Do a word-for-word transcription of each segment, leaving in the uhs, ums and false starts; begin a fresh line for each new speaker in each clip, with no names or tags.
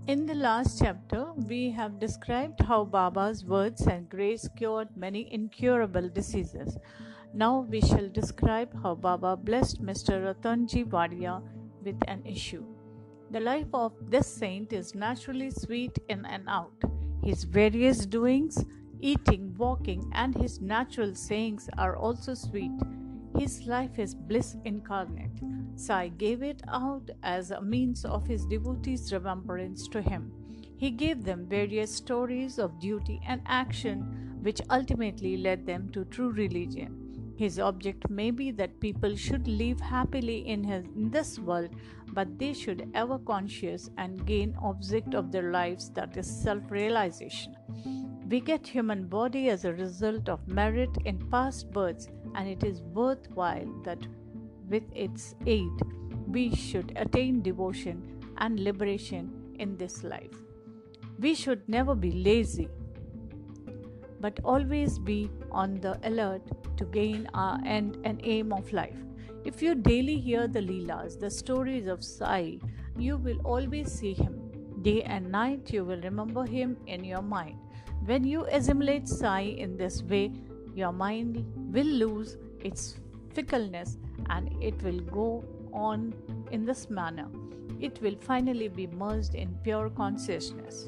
In the last chapter, we have described how Baba's words and grace cured many incurable diseases. Now we shall describe how Baba blessed Mister Ratanji Wadia with an issue. The life of this saint is naturally sweet in and out. His various doings, eating, walking, and his natural sayings are also sweet. His life is bliss incarnate. Sai gave it out as a means of his devotees' remembrance to him. He gave them various stories of duty and action, which ultimately led them to true religion. His object may be that people should live happily in, his, in this world, but they should ever conscious and gain object of their lives, that is self-realization. We get human body as a result of merit in past births, and it is worthwhile that with its aid we should attain devotion and liberation in this life. We should never be lazy, but always be on the alert to gain our end and aim of life. If you daily hear the Leelas, the stories of Sai, you will always see him. Day and night you will remember him in your mind. When you assimilate Sai in this way, your mind will lose its fickleness and it will go on in this manner. It will finally be merged in pure consciousness.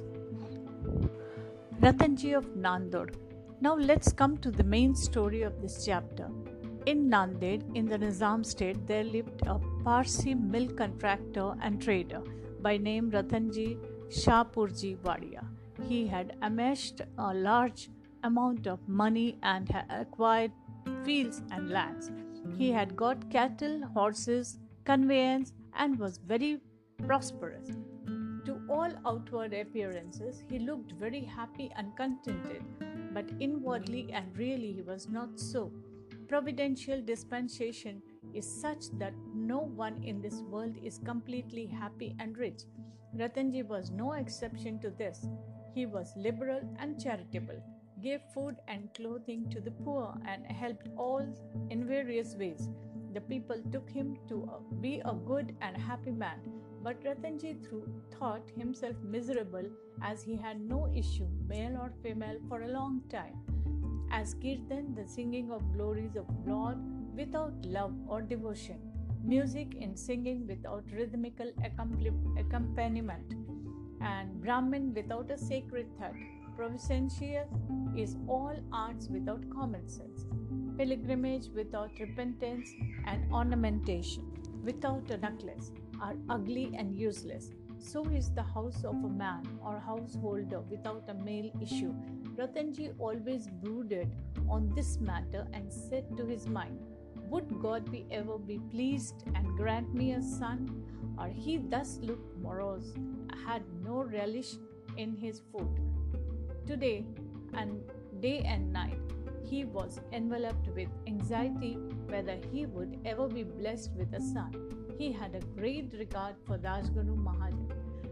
Ratanji of Nanded. Now let's come to the main story of this chapter. In Nanded, in the Nizam state, there lived a Parsi milk contractor and trader by name Ratanji Shahpurji Wadia. He had amassed a large amount of money and had acquired fields and lands. He had got cattle, horses, conveyance, and was very prosperous. To all outward appearances, he looked very happy and contented, but inwardly and really he was not so. Providential dispensation is such that no one in this world is completely happy and rich. Ratanji was no exception to this. He was liberal and charitable, gave food and clothing to the poor, and helped all in various ways. The people took him to be a good and happy man, but Ratanji thought himself miserable as he had no issue, male or female, for a long time. As Kirtan, the singing of glories of Lord without love or devotion, music in singing without rhythmical accompaniment, and Brahmin without a sacred thought. Provincial is all arts without common sense. Pilgrimage without repentance and ornamentation without a necklace are ugly and useless. So is the house of a man or householder without a male issue. Ratanji always brooded on this matter and said to his mind, would God be ever be pleased and grant me a son? Or he thus looked morose, had no relish in his food. Today and day and night, he was enveloped with anxiety whether he would ever be blessed with a son. He had a great regard for Rajguru Maharaj.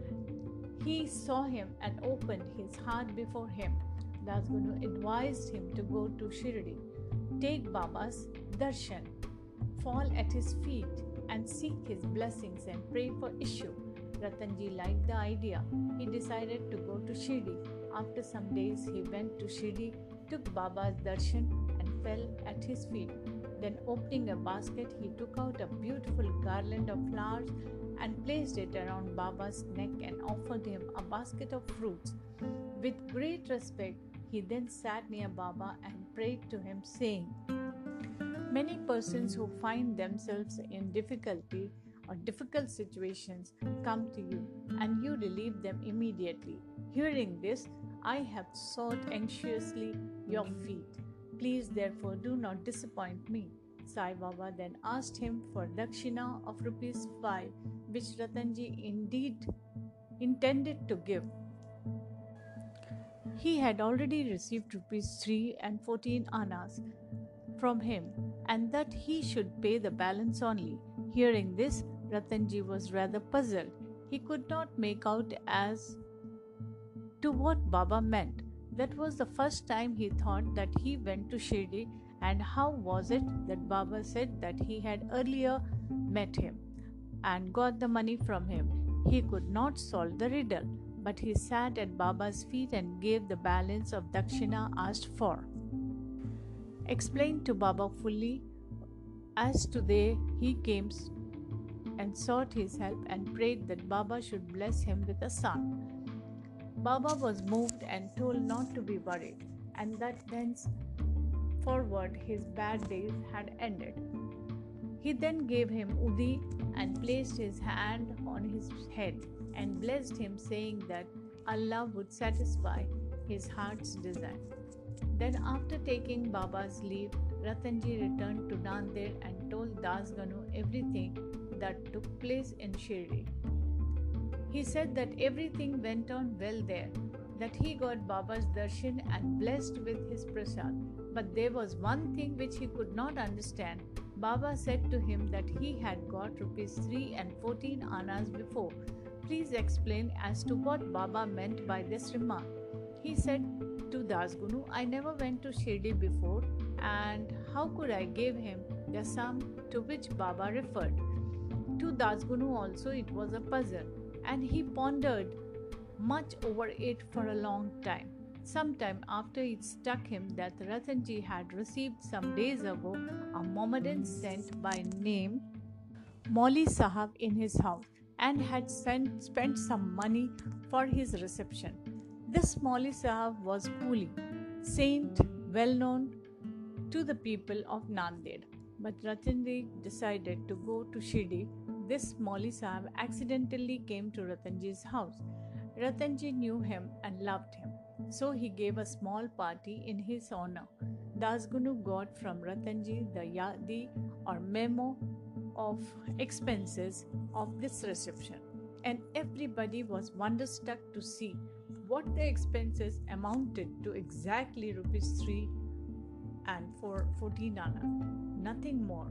He saw him and opened his heart before him. Rajguru advised him to go to Shirdi, take Baba's darshan, fall at his feet and seek his blessings and pray for issue. Ratanji liked the idea. He decided to go to Shirdi. After some days, he went to Shirdi, took Baba's darshan and fell at his feet. Then, opening a basket, he took out a beautiful garland of flowers and placed it around Baba's neck and offered him a basket of fruits. With great respect, he then sat near Baba and prayed to him, saying, many persons who find themselves in difficulty or difficult situations come to you and you relieve them immediately. Hearing this, I have sought anxiously your feet. Please therefore do not disappoint me. Sai Baba then asked him for dakshina of rupees five, which Ratanji indeed intended to give. He had already received rupees three and fourteen annas from him, and that he should pay the balance only. Hearing this, Ratanji was rather puzzled. He could not make out as to what Baba meant. That was the first time he thought that he went to Shirdi, and how was it that Baba said that he had earlier met him and got the money from him? He could not solve the riddle. but he sat at Baba's feet and gave the balance of dakshina asked for. Explained to Baba fully as today he came and sought his help and prayed that Baba should bless him with a son. Baba was moved and told not to be worried, and that thenceforward his bad days had ended. He then gave him Udi and placed his hand on his head and blessed him, saying that Allah would satisfy his heart's desire. Then, after taking Baba's leave, Ratanji returned to Nanded and told Dasganu everything that took place in Shirdi. He said that everything went on well there, that he got Baba's darshan and blessed with his prasad. But there was one thing which he could not understand. Baba said to him that he had got rupees three and fourteen annas before. Please explain as to what Baba meant by this remark. He said to Dasgunu, I never went to Shirdi before, and how could I give him the sum to which Baba referred? To Dasgunu also it was a puzzle, and he pondered much over it for a long time. Sometime after it struck him that Ratanji had received some days ago a Mohammedan sent by name Mauli Sahab in his house and had sent, spent some money for his reception. This Mauli Sahab was Kuli, saint well known to the people of Nanded. But Ratanji decided to go to Shirdi. This Mauli Sahab accidentally came to Ratanji's house. Ratanji knew him and loved him, so he gave a small party in his honor. Dasgunu got from Ratanji the yadi or memo of expenses of this reception, and everybody was wonderstruck to see what the expenses amounted to exactly rupees three and for fourteen anna, nothing more,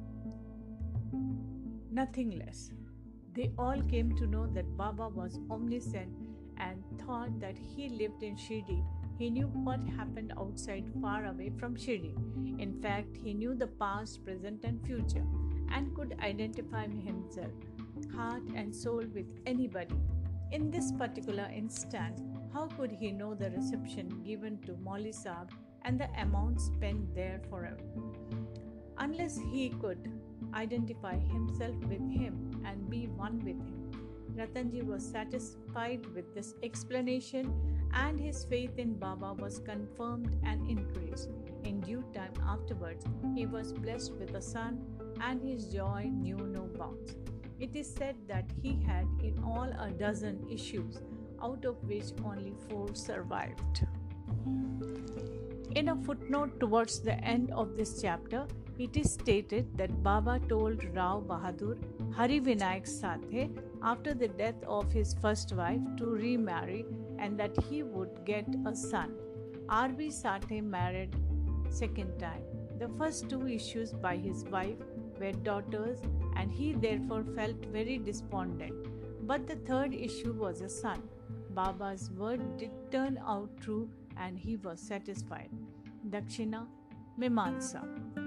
nothing less. They all came to know that Baba was omniscient and thought that he lived in Shirdi. He knew what happened outside far away from Shirdi. In fact, he knew the past, present and future and could identify himself, heart and soul with anybody. In this particular instant, how could he know the reception given to Mauli Sahab and the amount spent there forever? Unless he could identify himself with him and be one with him. Ratanji was satisfied with this explanation, and his faith in Baba was confirmed and increased. In due time afterwards, he was blessed with a son, and his joy knew no bounds. It is said that he had in all a dozen issues, out of which only four survived. In a footnote towards the end of this chapter, it is stated that Baba told Rao Bahadur Hari Vinayak Sathe after the death of his first wife to remarry and that he would get a son. R B Sathe married second time. The first two issues by his wife were daughters and he therefore felt very despondent. But the third issue was a son. Baba's word did turn out true and he was satisfied. Dakshina Mimansa.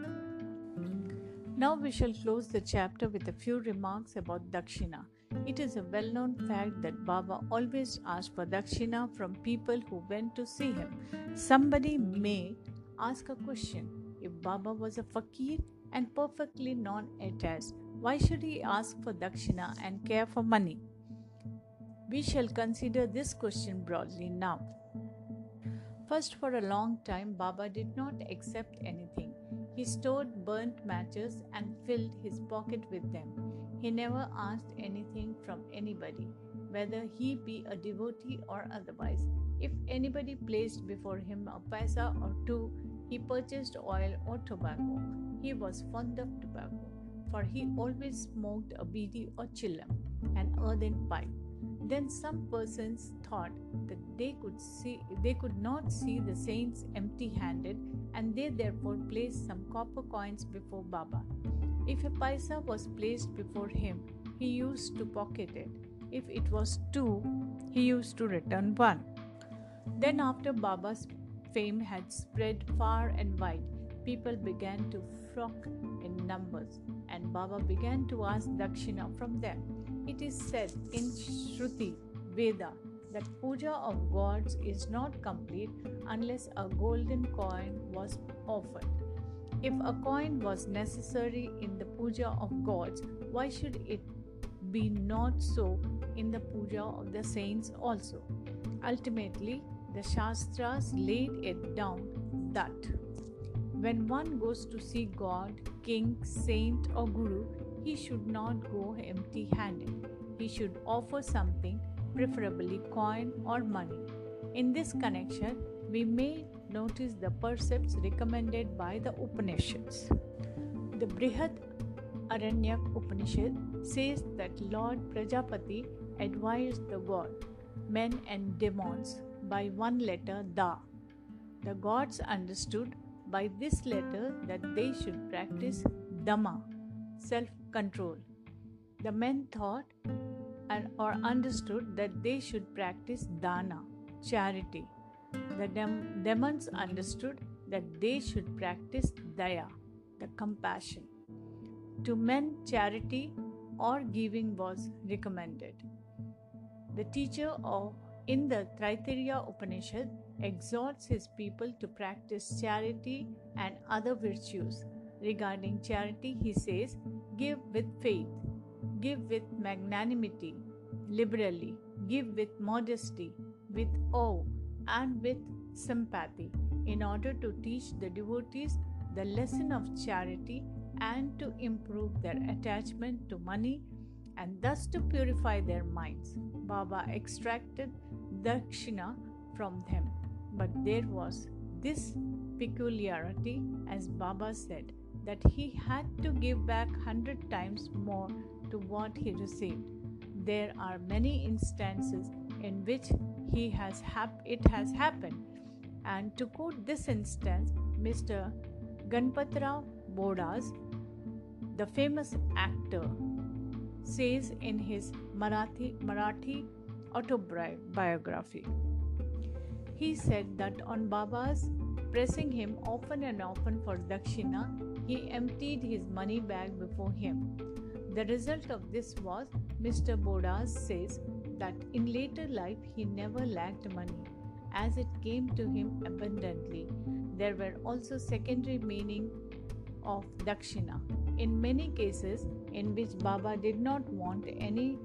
Now we shall close the chapter with a few remarks about Dakshina. It is a well-known fact that Baba always asked for Dakshina from people who went to see him. Somebody may ask a question. If Baba was a fakir and perfectly non-attached, why should he ask for Dakshina and care for money? We shall consider this question broadly now. First, for a long time, Baba did not accept anything. He stored burnt matches and filled his pocket with them. He never asked anything from anybody, whether he be a devotee or otherwise. If anybody placed before him a paisa or two, he purchased oil or tobacco. He was fond of tobacco, for he always smoked a bidi or chillam, an earthen pipe. Then some persons thought that they could see they could not see the saints empty-handed, and they therefore placed some copper coins before Baba. If a paisa was placed before him, he used to pocket it. If it was two, he used to return one. Then after Baba's fame had spread far and wide, people began to flock in numbers, and Baba began to ask Dakshina from them. It is said in Shruti Veda that puja of gods is not complete unless a golden coin was offered. If a coin was necessary in the puja of gods, why should it be not so in the puja of the saints also? Ultimately, the Shastras laid it down that when one goes to see God, king, saint, or guru, he should not go empty handed. He should offer something, preferably coin or money. In this connection, we may notice the precepts recommended by the Upanishads. The Brihad Aranyak Upanishad says that Lord Prajapati advised the god, men and demons by one letter Da. The gods understood by this letter that they should practice Dhamma, self-control. The men thought and or understood that they should practice Dana, charity. The dem- demons understood that they should practice Daya, the compassion. To men, charity or giving was recommended. The teacher of in the Taittiriya Upanishad exhorts his people to practice charity and other virtues. Regarding charity, he says, give with faith, give with magnanimity, liberally, give with modesty, with awe, and with sympathy, in order to teach the devotees the lesson of charity and to improve their attachment to money and thus to purify their minds. Baba extracted dakshina from them, but there was this peculiarity, as Baba said, that he had to give back hundred times more to what he received. There are many instances in which he has hap- it has happened, and to quote this instance, Mister Ganpatrao Bodas, the famous actor, says in his Marathi, Marathi autobiography. He said that on Baba's pressing him often and often for dakshina, he emptied his money bag before him. The result of this was, Mister Bodas says, that in later life he never lacked money, as it came to him abundantly. There were also secondary meaning of dakshina. In many cases in which Baba did not want any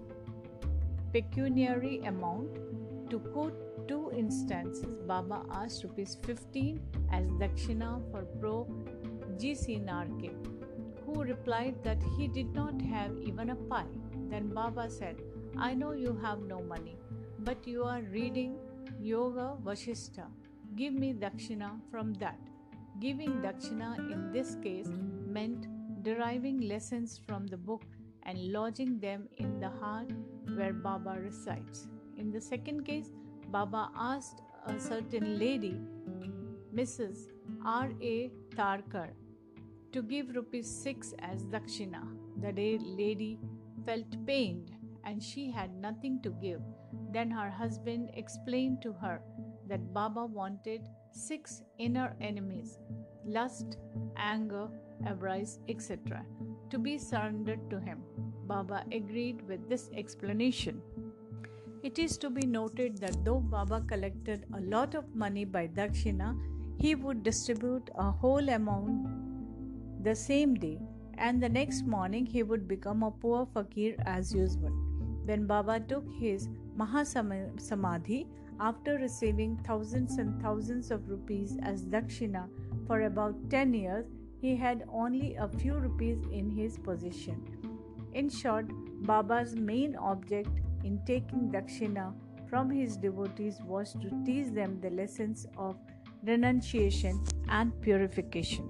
pecuniary amount, to quote two instances, Baba asked rupees fifteen as dakshina for Pro G C Narke, who replied that he did not have even a pie. Then Baba said, I know you have no money, but you are reading Yoga Vashishta. Give me dakshina from that. Giving dakshina in this case meant deriving lessons from the book and lodging them in the heart where Baba resides. In the second case, Baba asked a certain lady, Missus R A Tarkar, to give rupees six as dakshina. The lady felt pained and she had nothing to give. Then her husband explained to her that Baba wanted six inner enemies, lust, anger, avarice, et cetera, to be surrendered to him. Baba agreed with this explanation. It is to be noted that though Baba collected a lot of money by dakshina, he would distribute a whole amount the same day, and the next morning he would become a poor fakir as usual. When Baba took his Mahasamadhi, after receiving thousands and thousands of rupees as dakshina for about ten years, he had only a few rupees in his possession. In short, Baba's main object in taking dakshina from his devotees was to teach them the lessons of renunciation and purification.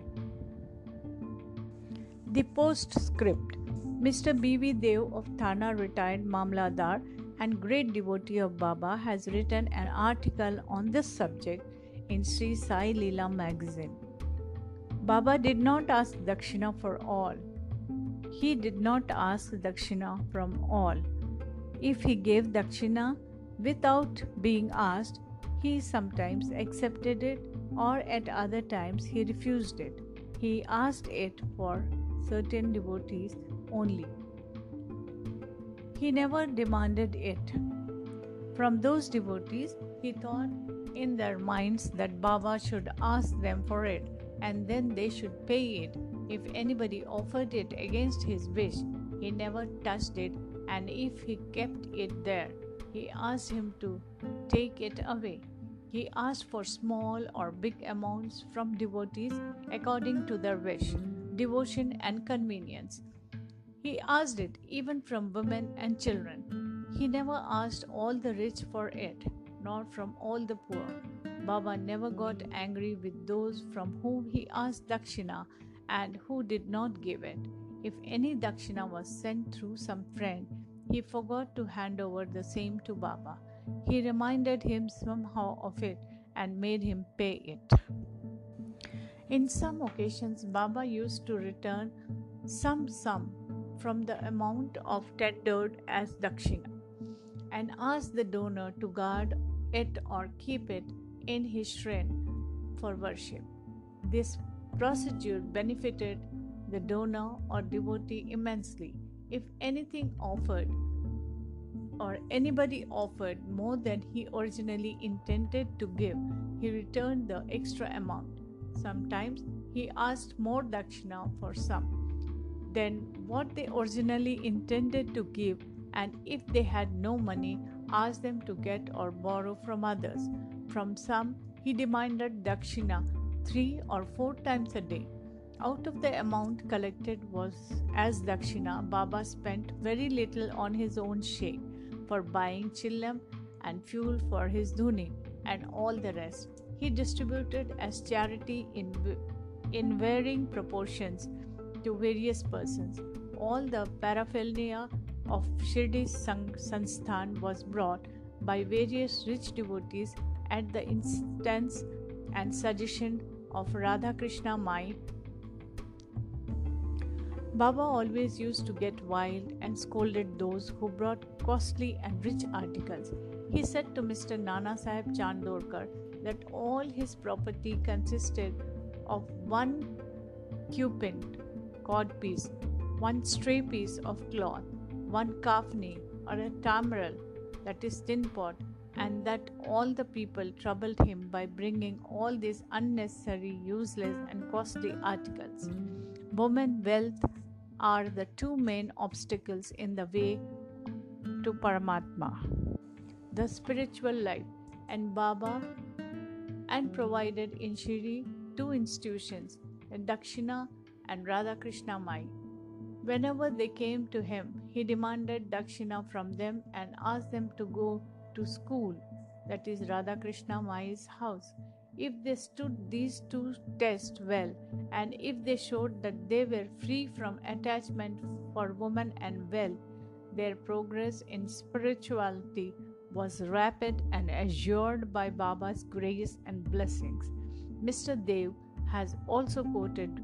The postscript. Mister B V Dev of Thana, retired Mamladar and great devotee of Baba, has written an article on this subject in Sri Sai Leela magazine. Baba did not ask dakshina for all. He did not ask dakshina from all. If he gave dakshina without being asked, he sometimes accepted it, or at other times he refused it. He asked it for certain devotees only. He never demanded it. From those devotees, he thought in their minds that Baba should ask them for it and then they should pay it. If anybody offered it against his wish, he never touched it, and if he kept it there, he asked him to take it away. He asked for small or big amounts from devotees according to their wish, devotion, and convenience. He asked it even from women and children. He never asked all the rich for it, nor from all the poor. Baba never got angry with those from whom he asked dakshina and who did not give it. If any dakshina was sent through some friend, he forgot to hand over the same to Baba. He reminded him somehow of it and made him pay it. In some occasions, Baba used to return some sum from the amount of tendered as dakshina and ask the donor to guard it or keep it in his shrine for worship. This procedure benefited the donor or devotee immensely. If anything offered or anybody offered more than he originally intended to give, he returned the extra amount. Sometimes he asked more dakshina for some than what they originally intended to give, and if they had no money, asked them to get or borrow from others. From some, he demanded dakshina three or four times a day. Out of the amount collected was as dakshina, Baba spent very little on his own sheikh for buying chillam and fuel for his dhuni and all the rest. He distributed as charity in, in varying proportions to various persons. All the paraphernalia of Shirdi Sansthan was brought by various rich devotees at the instance and suggestion of Radha Krishna Mai. Baba always used to get wild and scolded those who brought costly and rich articles. He said to Mister Nana Sahib Chandorkar that all his property consisted of one cupid cord piece, one stray piece of cloth, one kafni or a tamral, that is tin pot, and that all the people troubled him by bringing all these unnecessary, useless, and costly articles. Woman, wealth are the two main obstacles in the way to Paramatma, the spiritual life, and Baba and provided in Shirdi two institutions, the Dakshina and Radha Krishna Mai. Whenever they came to him, he demanded dakshina from them and asked them to go to school, that is Radha Krishna Mai's house. If they stood these two tests well, and if they showed that they were free from attachment for woman and wealth, their progress in spirituality was rapid and assured by Baba's grace and blessings. Mister Dev has also quoted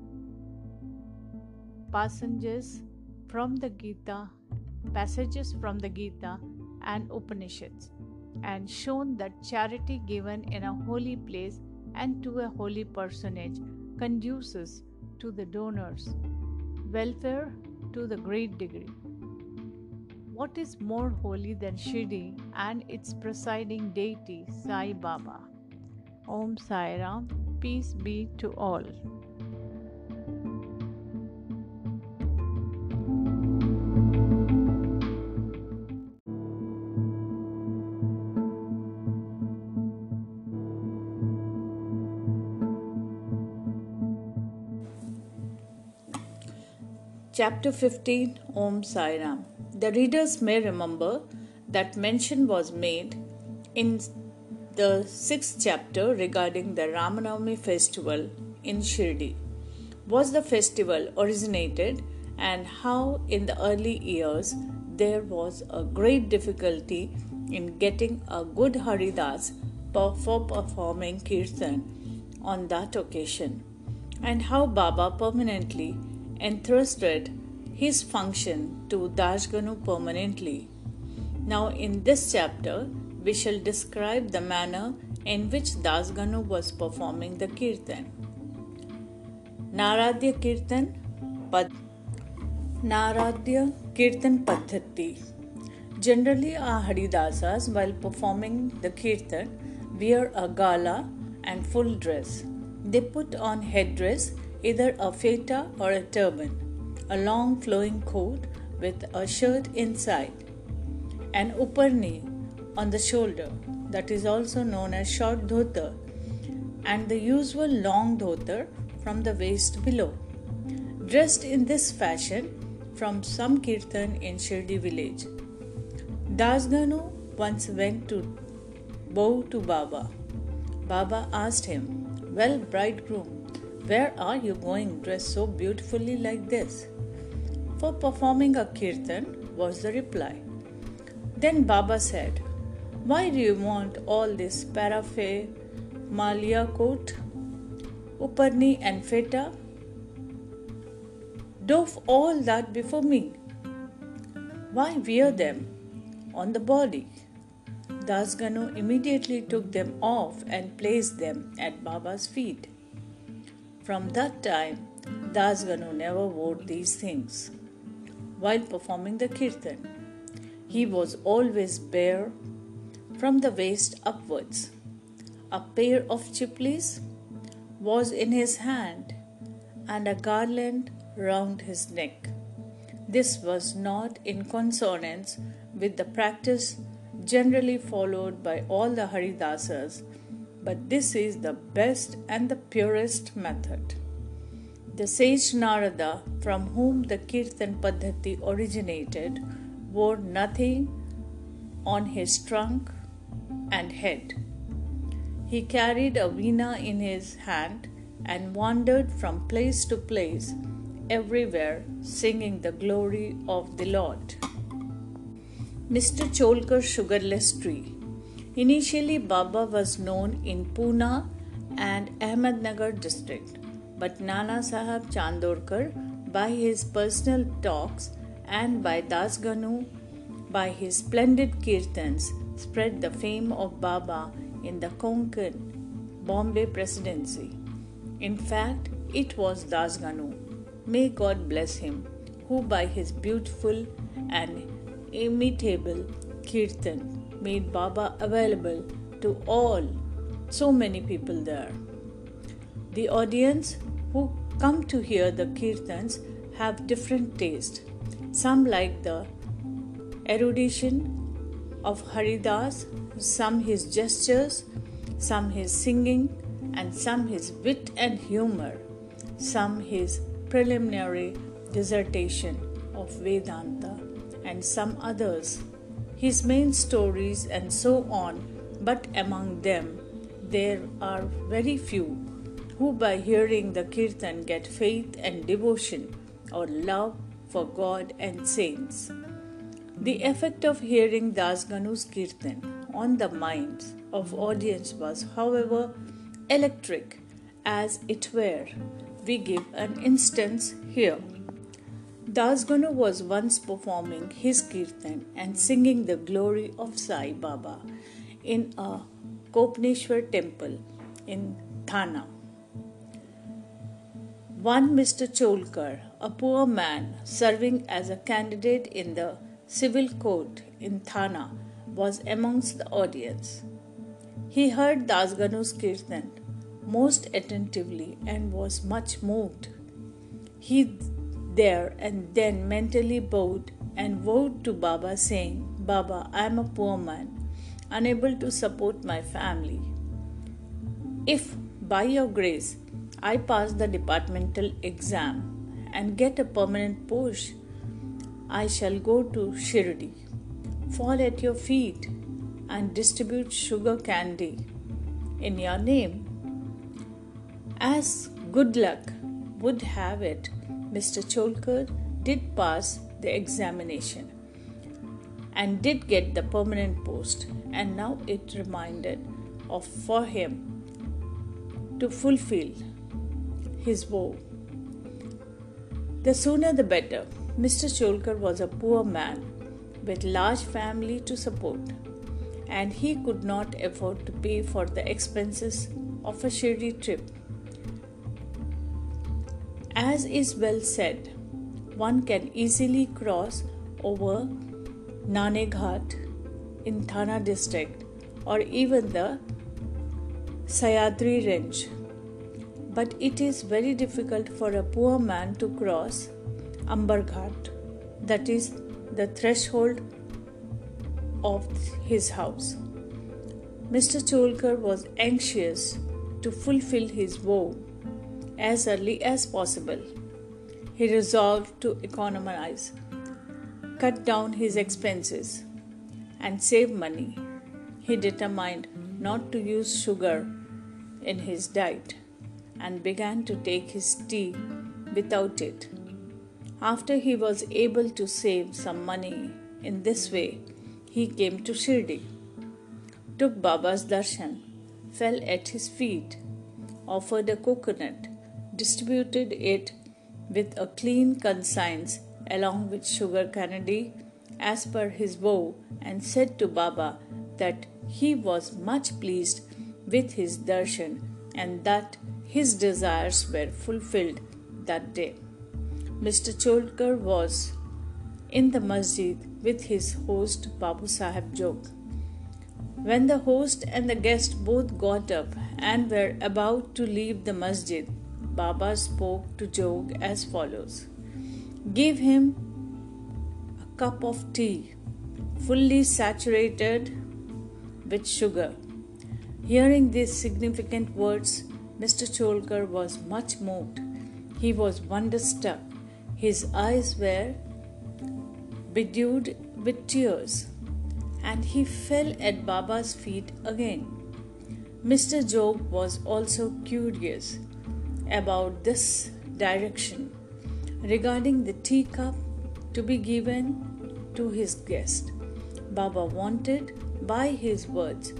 passages from the Gita, passages from the Gita and Upanishads, and shown that charity given in a holy place and to a holy personage conduces to the donor's welfare to the great degree. What is more holy than Shirdi and its presiding deity Sai Baba? Om Sai Ram, peace be to all.
Chapter fifteen, Om Sai Ram. The readers may remember that mention was made in the sixth chapter regarding the Ramanavami festival in Shirdi. Was the festival originated, and how in the early years there was a great difficulty in getting a good Haridas for performing Kirtan on that occasion, and how Baba permanently entrusted his function to Dasganu permanently. Now, in this chapter, we shall describe the manner in which Dasganu was performing the Kirtan. Naradya Kirtan Pad Naradya Kirtan Paddhati. Generally, our Haridasas, while performing the kirtan, wear a gala and full dress. They put on headdress, either a feta or a turban, a long flowing coat with a shirt inside, an uparni on the shoulder, that is also known as short dhota, and the usual long dhota from the waist below. Dressed in this fashion from some kirtan in Shirdi village. Dasganu once went to bow to Baba. Baba asked him, "Well, bridegroom, where are you going dressed so beautifully like this?" "For performing a kirtan," was the reply. Then Baba said, "Why do you want all this paraphernalia coat, uparni and feta? Doff all that before me. Why wear them on the body?" Dasganu immediately took them off and placed them at Baba's feet. From that time, Dasganu never wore these things while performing the kirtan. He was always bare from the waist upwards. A pair of chiplis was in his hand and a garland round his neck. This was not in consonance with the practice generally followed by all the Haridasas, but this is the best and the purest method. The sage Narada, from whom the Kirtan Paddhati originated, wore nothing on his trunk and head. He carried a veena in his hand and wandered from place to place, everywhere singing the glory of the Lord. Mister Cholkar's sugarless tree. Initially, Baba was known in Pune and Ahmednagar district, but Nana Sahib Chandorkar, by his personal talks, and by Dasganu, by his splendid kirtans, spread the fame of Baba in the Konkan, Bombay Presidency. In fact, it was Dasganu, may God bless him, who by his beautiful and imitable kirtan made Baba available to all, so many people there. The audience who come to hear the kirtans have different taste. Some like the erudition of Haridas, some his gestures, some his singing, and some his wit and humor, some his preliminary dissertation of Vedanta, and some others, his main stories, and so on. But among them, there are very few who, by hearing the kirtan, get faith and devotion or love for God and saints. The effect of hearing Dasganu's kirtan on the minds of audience was, however, electric as it were. We give an instance here. Dasganu was once performing his kirtan and singing the glory of Sai Baba in a Kopneshwar temple in Thana. One Mister Cholkar, a poor man serving as a candidate in the civil court in Thana, was amongst the audience. He heard Dasganu's kirtan most attentively and was much moved. He there and then mentally bowed and vowed to Baba, saying, "Baba, I am a poor man, unable to support my family. If by your grace I pass the departmental exam and get a permanent post, I shall go to Shirdi, fall at your feet, and distribute sugar candy in your name." As good luck would have it, Mister Cholkar did pass the examination and did get the permanent post, and now it reminded of for him to fulfill his vow. The sooner the better. Mister Cholkar was a poor man with large family to support, and he could not afford to pay for the expenses of a Shirdi trip. As is well said, one can easily cross over Naneghat in Thana district or even the Sayadri range. But it is very difficult for a poor man to cross Ambarghat, that is the threshold of his house. Mister Cholkar was anxious to fulfill his vow as early as possible. He resolved to economize, cut down his expenses, and save money. He determined not to use sugar in his diet and began to take his tea without it. After he was able to save some money in this way, he came to Shirdi, took Baba's darshan, fell at his feet, offered a coconut, distributed it with a clean conscience along with sugar candy as per his vow, and said to Baba that he was much pleased with his darshan and that his desires were fulfilled that day. Mister Cholkar was in the masjid with his host Babu Sahib Jog. When the host and the guest both got up and were about to leave the masjid, Baba spoke to Jog as follows: "Give him a cup of tea, fully saturated with sugar." Hearing these significant words, Mister Cholkar was much moved. He was wonderstruck. His eyes were bedewed with tears, and he fell at Baba's feet again. Mister Jog was also curious about this direction regarding the teacup to be given to his guest. Baba wanted, by his words,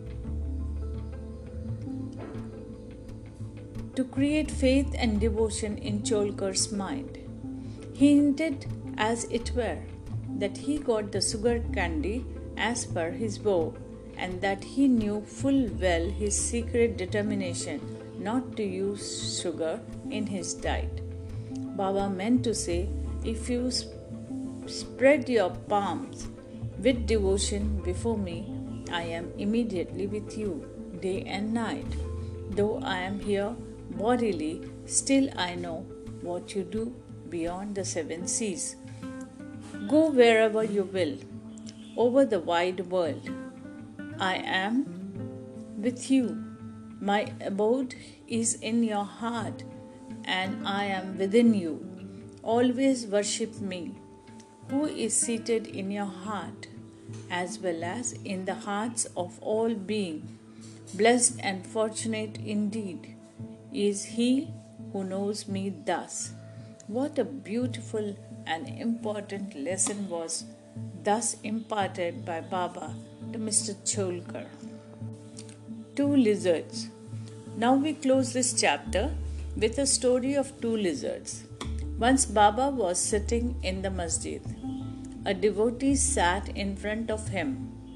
to create faith and devotion in Cholkar's mind. He hinted, as it were, that he got the sugar candy as per his vow, and that he knew full well his secret determination not to use sugar in his diet. Baba meant to say, if you sp- spread your palms with devotion before me, I am immediately with you, day and night. Though I am here bodily, still I know what you do beyond the seven seas. Go wherever you will, over the wide world. I am with you. My abode is in your heart, and I am within you. Always worship me, who is seated in your heart, as well as in the hearts of all beings. Blessed and fortunate indeed is he who knows me thus. What a beautiful and important lesson was thus imparted by Baba to Mister Cholkar. Two lizards. Now we close this chapter with a story of two lizards. Once Baba was sitting in the masjid. A devotee sat in front of him.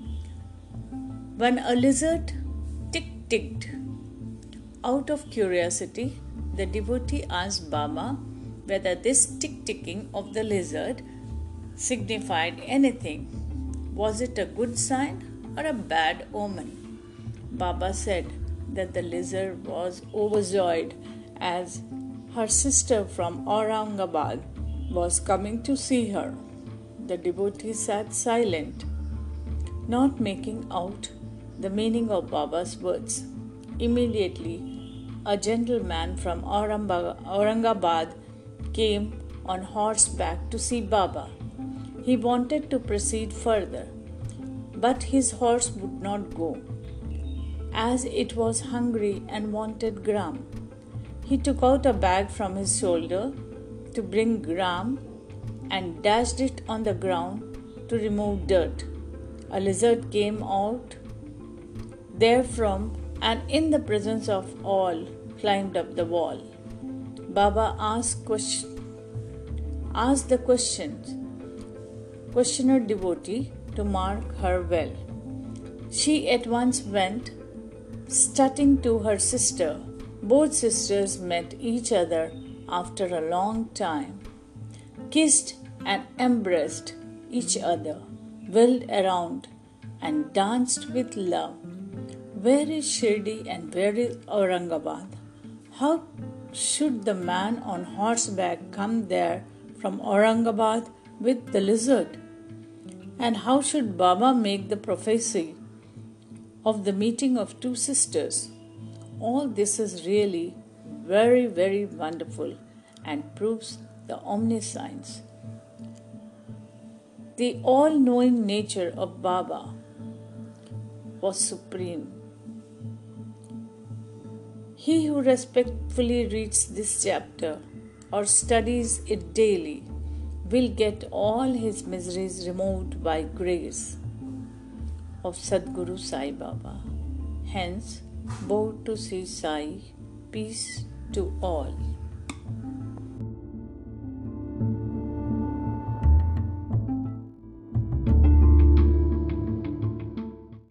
When a lizard tick-ticked. Out of curiosity, the devotee asked Baba whether this tick-ticking of the lizard signified anything. Was it a good sign or a bad omen? Baba said that the lizard was overjoyed as her sister from Aurangabad was coming to see her. The devotee sat silent, not making out the meaning of Baba's words. Immediately, a gentleman from Aurangabad came on horseback to see Baba. He wanted to proceed further, but his horse would not go, as it was hungry and wanted gram. He took out a bag from his shoulder to bring gram and dashed it on the ground to remove dirt. A lizard came out therefrom and in the presence of all climbed up the wall. Baba asked, question, asked the questions, questioner devotee to mark her well. She at once went strutting to her sister. Both sisters met each other after a long time, kissed and embraced each other, whirled around and danced with love. Where is Shirdi and where is Aurangabad? How should the man on horseback come there from Aurangabad with the lizard? And how should Baba make the prophecy of the meeting of two sisters? All this is really very, very wonderful and proves the omniscience, the all-knowing nature of Baba was supreme. He who respectfully reads this chapter or studies it daily will get all his miseries removed by grace of Sadguru Sai Baba. Hence, bow to Sri Sai, peace to all.